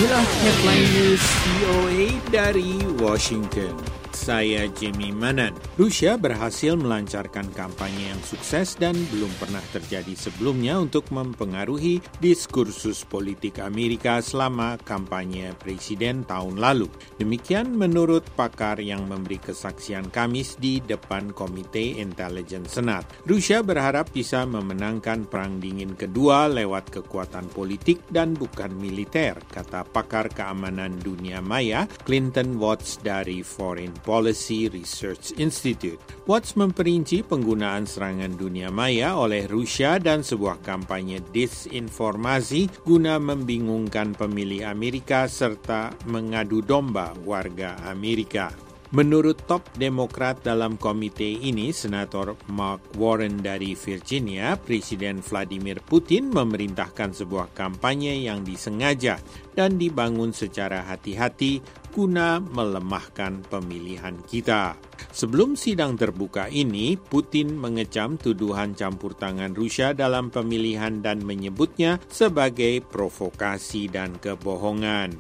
Inilah headline news VOA dari Washington. Saya Jimmy Manan. Rusia berhasil melancarkan kampanye yang sukses dan belum pernah terjadi sebelumnya untuk mempengaruhi diskursus politik Amerika selama kampanye presiden tahun lalu. Demikian menurut pakar yang memberi kesaksian Kamis di depan Komite Intelijen Senat. Rusia berharap bisa memenangkan Perang Dingin kedua lewat kekuatan politik dan bukan militer, kata pakar keamanan dunia maya Clinton Watts dari Foreign Policy Research Institute. Watts memperinci penggunaan serangan dunia maya oleh Rusia dan sebuah kampanye disinformasi guna membingungkan pemilih Amerika serta mengadu domba warga Amerika. Menurut top Demokrat dalam komite ini, Senator Mark Warren dari Virginia, Presiden Vladimir Putin memerintahkan sebuah kampanye yang disengaja dan dibangun secara hati-hati guna melemahkan pemilihan kita. Sebelum sidang terbuka ini, Putin mengecam tuduhan campur tangan Rusia dalam pemilihan dan menyebutnya sebagai provokasi dan kebohongan.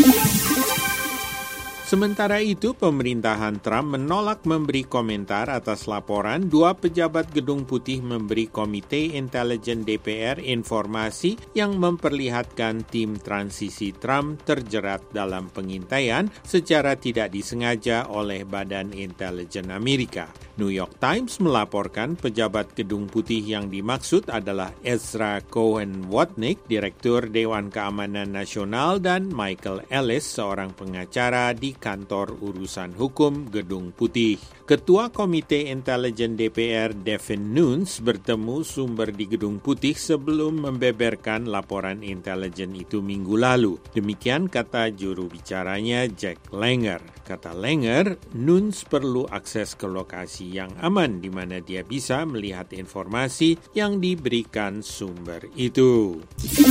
Sementara itu, pemerintahan Trump menolak memberi komentar atas laporan dua pejabat Gedung Putih memberi Komite Intelijen DPR informasi yang memperlihatkan tim transisi Trump terjerat dalam pengintaian secara tidak disengaja oleh Badan Intelijen Amerika. New York Times melaporkan pejabat Gedung Putih yang dimaksud adalah Ezra Cohen-Watnick, Direktur Dewan Keamanan Nasional, dan Michael Ellis, seorang pengacara di Kantor Urusan Hukum Gedung Putih. Ketua Komite Intelijen DPR Devin Nunes bertemu sumber di Gedung Putih sebelum membeberkan laporan intelijen itu minggu lalu. Demikian kata juru bicaranya Jack Langer. Kata Langer, Nunes perlu akses ke lokasi yang aman di mana dia bisa melihat informasi yang diberikan sumber itu.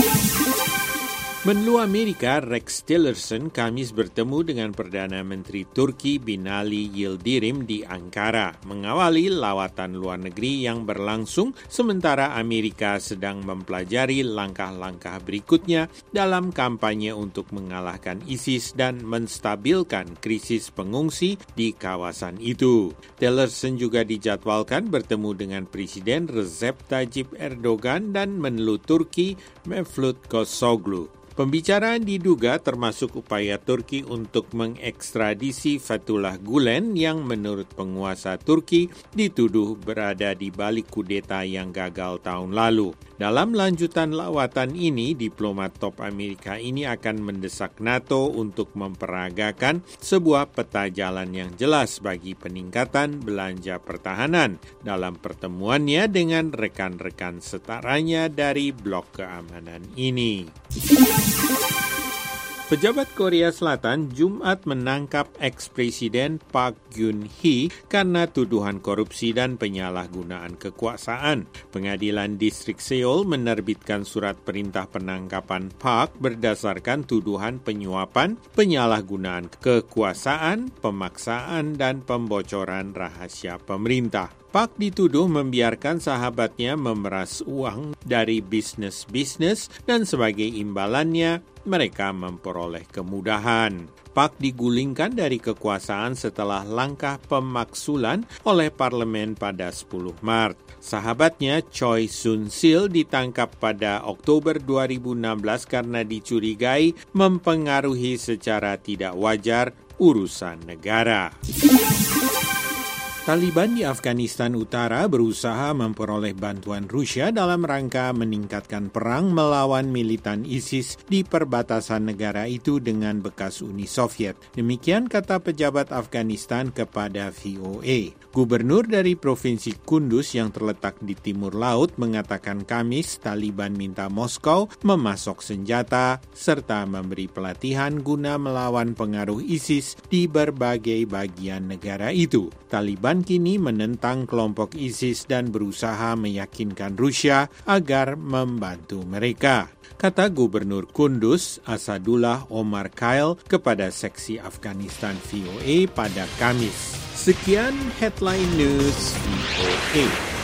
Menlu Amerika Rex Tillerson Kamis bertemu dengan Perdana Menteri Turki Binali Yildirim di Ankara, mengawali lawatan luar negeri yang berlangsung sementara Amerika sedang mempelajari langkah-langkah berikutnya dalam kampanye untuk mengalahkan ISIS dan menstabilkan krisis pengungsi di kawasan itu. Tillerson juga dijadwalkan bertemu dengan Presiden Recep Tayyip Erdogan dan Menlu Turki Mevlut Cavusoglu. Pembicaraan diduga termasuk upaya Turki untuk mengekstradisi Fethullah Gulen yang menurut penguasa Turki dituduh berada di balik kudeta yang gagal tahun lalu. Dalam lanjutan lawatan ini, diplomat top Amerika ini akan mendesak NATO untuk memperagakan sebuah peta jalan yang jelas bagi peningkatan belanja pertahanan dalam pertemuannya dengan rekan-rekan setaranya dari blok keamanan ini. Pejabat Korea Selatan Jumat menangkap ex-presiden Park Geun-hye karena tuduhan korupsi dan penyalahgunaan kekuasaan. Pengadilan Distrik Seoul menerbitkan surat perintah penangkapan Park berdasarkan tuduhan penyuapan, penyalahgunaan kekuasaan, pemaksaan, dan pembocoran rahasia pemerintah. Park dituduh membiarkan sahabatnya memeras uang dari bisnis-bisnis dan sebagai imbalannya mereka memperoleh kemudahan. Park digulingkan dari kekuasaan setelah langkah pemaksulan oleh parlemen pada 10 Maret. Sahabatnya Choi Soon-sil ditangkap pada Oktober 2016 karena dicurigai mempengaruhi secara tidak wajar urusan negara. Taliban di Afghanistan Utara berusaha memperoleh bantuan Rusia dalam rangka meningkatkan perang melawan militan ISIS di perbatasan negara itu dengan bekas Uni Soviet. Demikian kata pejabat Afghanistan kepada VOA. Gubernur dari Provinsi Kunduz yang terletak di timur laut mengatakan Kamis Taliban minta Moskow memasok senjata serta memberi pelatihan guna melawan pengaruh ISIS di berbagai bagian negara itu. Taliban kini menentang kelompok ISIS dan berusaha meyakinkan Rusia agar membantu mereka, kata Gubernur Kunduz Asadullah Omar Khail kepada seksi Afghanistan VOA pada Kamis. Sekian Headline News VOA.